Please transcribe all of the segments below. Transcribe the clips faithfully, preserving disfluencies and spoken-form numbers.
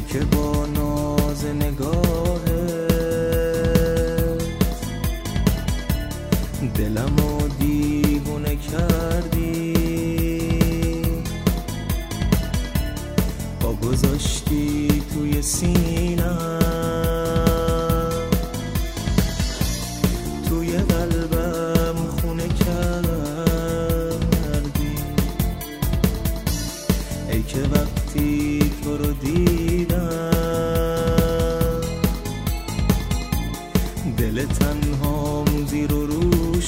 ای که با ناز نگاهت دلمو دیوونه کردی، پا گذاشتی توی سینم، توی قلبم خونه کردی. ای که وقتی تو رو دیدم دل تنهام زیر و رو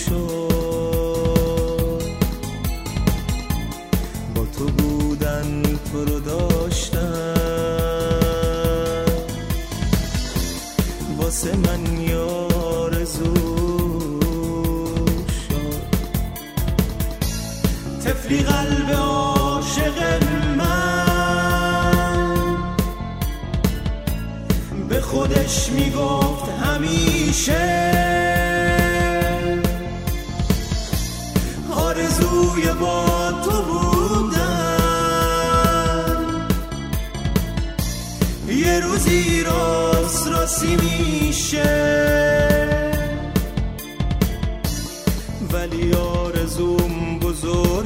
شد، با تو بودن تو رو داشتم، واسه من یارزو شد. طفلی قلب عاشق من به خودش میگفت همیشه آرزوی با تو بودن یه روزی راست راستی میشه، ولی آرزوم بزرگ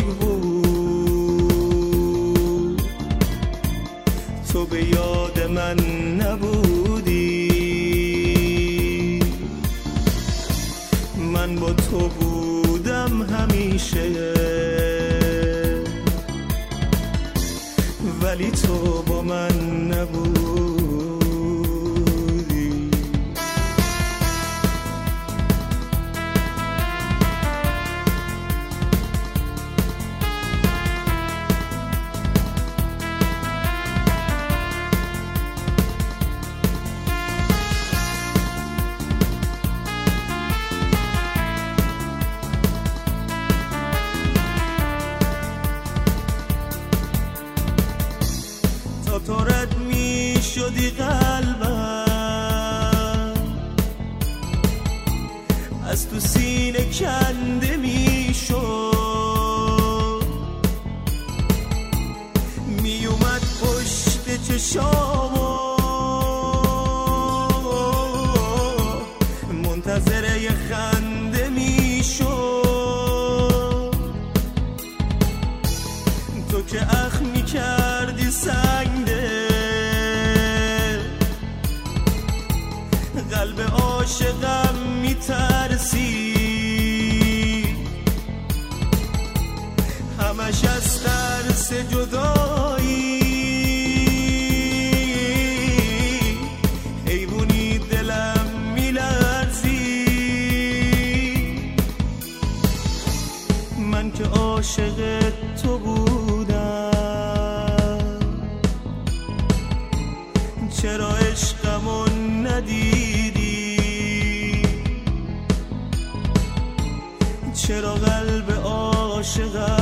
بود، تو به یاد من نبودی، من با تو بودم همیشه، ولی تو با من نبودی. تو رد می شدی قلبم از تو سینه کنده می شد، می اومد پشت چشامو منتظر یه خنده می شد، تو که اخ می کردی سنگ قلب عاشقم میترسی، همش از ترس جدایی حیوانی دلم میلرزی، من که عاشق تو بودم چرا عشقمو ندیدی، چرا قلب عاشقم